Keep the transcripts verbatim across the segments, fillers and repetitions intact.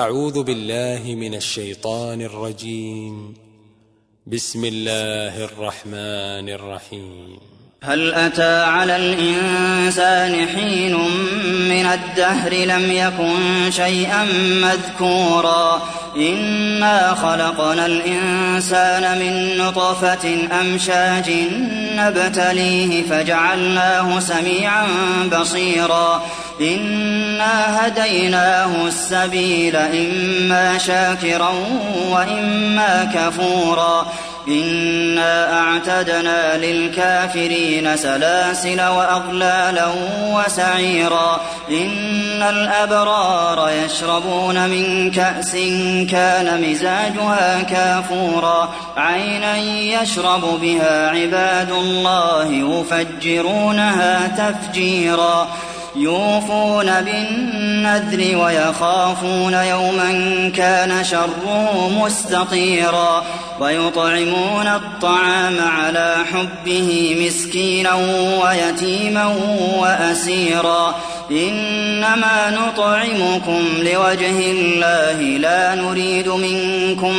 أعوذ بالله من الشيطان الرجيم. بسم الله الرحمن الرحيم. هل أتى على الإنسان حين من الدهر لم يكن شيئا مذكورا إنا خلقنا الإنسان من نطفة أمشاج نبتليه فجعلناه سميعا بصيرا إنا هديناه السبيل إما شاكرا وإما كفورا إنا أعتدنا للكافرين سلاسل وأغلالا وسعيرا إن الأبرار يشربون من كأس كان مزاجها كافورا عينا يشرب بها عباد الله يفجرونها تفجيرا يوفون بالنذر ويخافون يوما كان شره مستطيرا ويطعمون الطعام على حبه مسكينا ويتيما وأسيرا إنما نطعمكم لوجه الله لا نريد منكم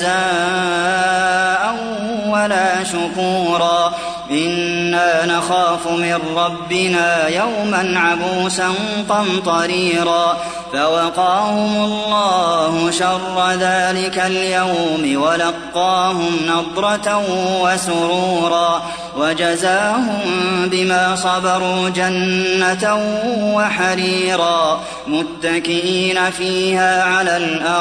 جزاء ولا شكورا إنا نخاف من ربنا يوما عبوسا قمطريرا فوقاهم الله شر ذلك اليوم ولقاهم نضرة وسرورا وجزاهم بما صبروا جنة وحريرا متكئين فيها على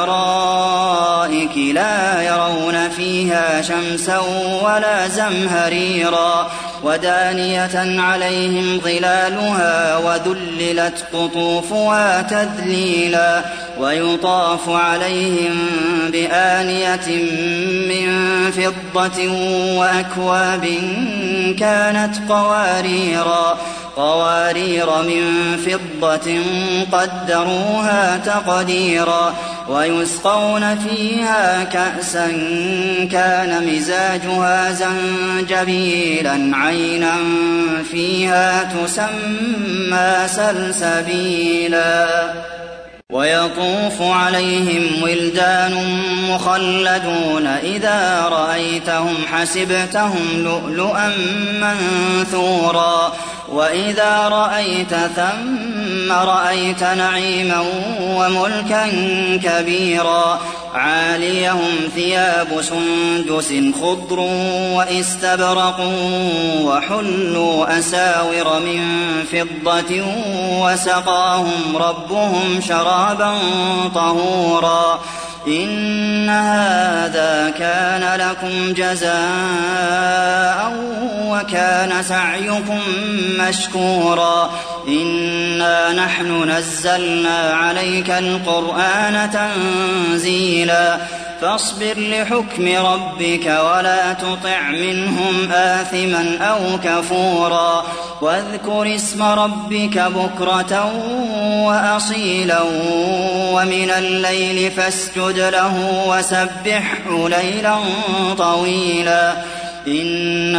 الأرائك لا يرون فيها شمسا ولا زمهريرا ودانية عليهم ظلالها وذللت قطوفها تذليلا ويطاف عليهم بآنية من فضة وأكواب كانت قواريرا قوارير من فضة قدروها تقديرا ويسقون فيها كأسا كان مزاجها زنجبيلا عينا فيها تسمى سلسبيلا ويطوف عليهم ولدان مخلدون إذا رأيتهم حسبتهم لؤلؤا منثورا وإذا رأيت ثم رأيت نعيما وملكا كبيرا عاليهم ثياب سندس خضر واستبرق وحلوا أساور من فضة وسقاهم ربهم شرابا طهورا إن هذا كان لكم جزاء وكان سعيكم مشكورا إنا نحن نزلنا عليك القرآن تنزيلا فاصبر لحكم ربك ولا تطع منهم آثما أو كفورا واذكر اسم ربك بكرة وأصيلا ومن الليل فاسجد له وسبحه ليلا طويلا إن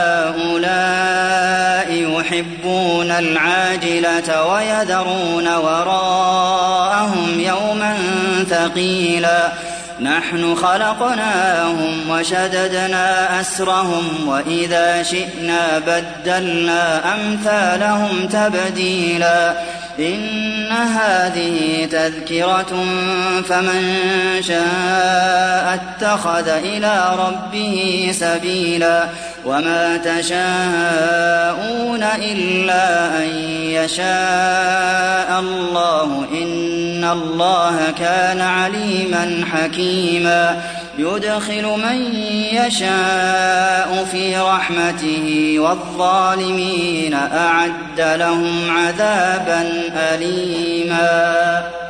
هؤلاء يحبون العاجلة ويذرون وراءهم يوما ثقيلا نحن خلقناهم وشددنا أسرهم وإذا شئنا بدلنا أمثالهم تبديلا إن هذه تذكرة فمن شاء اتخذ إلى ربه سبيلا وما تشاءون إلا أن يشاء الله إن الله كان عليما حكيما يدخل من يشاء في رحمته والظالمين أعد لهم عذابا أليما.